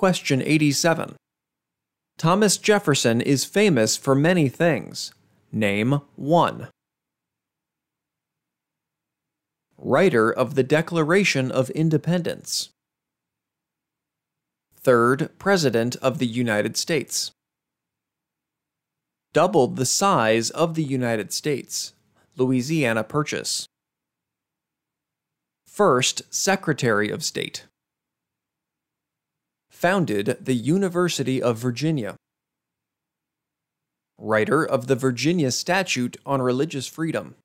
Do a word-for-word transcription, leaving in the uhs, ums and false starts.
Question eighty-seven. Thomas Jefferson is famous for many things. Name one. Writer of the Declaration of Independence. Third President of the United States. Doubled the size of the United States. Louisiana Purchase. First Secretary of State. Founded the University of Virginia. Writer of the Virginia Statute on Religious Freedom.